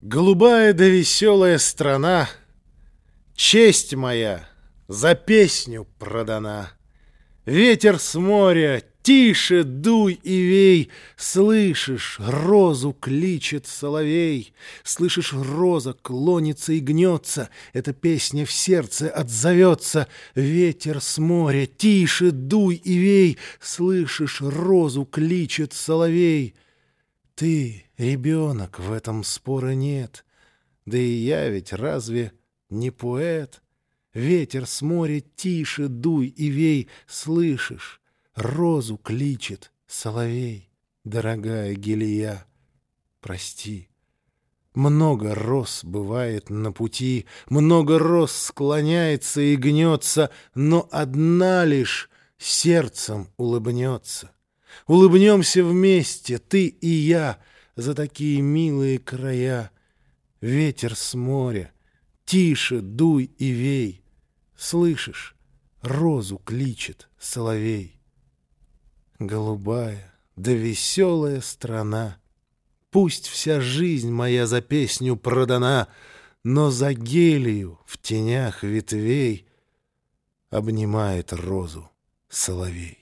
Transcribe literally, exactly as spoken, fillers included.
Голубая да веселая страна, честь моя за песню продана. Ветер с моря, тише дуй и вей. Слышишь, розу кличет соловей. Слышишь, роза клонится и гнется. Эта песня в сердце отзовется. Ветер с моря, тише дуй и вей. Слышишь, розу кличет соловей. Ты, ребенок, в этом спора нет. Да и я ведь разве не поэт? Ветер с моря, тише дуй и вей. Слышишь, розу кличет соловей. Дорогая Гилия, прости. Много роз бывает на пути, много роз склоняется и гнется, но одна лишь сердцем улыбнется. Улыбнемся вместе, ты и я, за такие милые края. Ветер с моря, тише дуй и вей. Слышишь, розу кличет соловей. Голубая да веселая страна, пусть вся жизнь моя за песню продана, но за гелию в тенях ветвей обнимает розу соловей.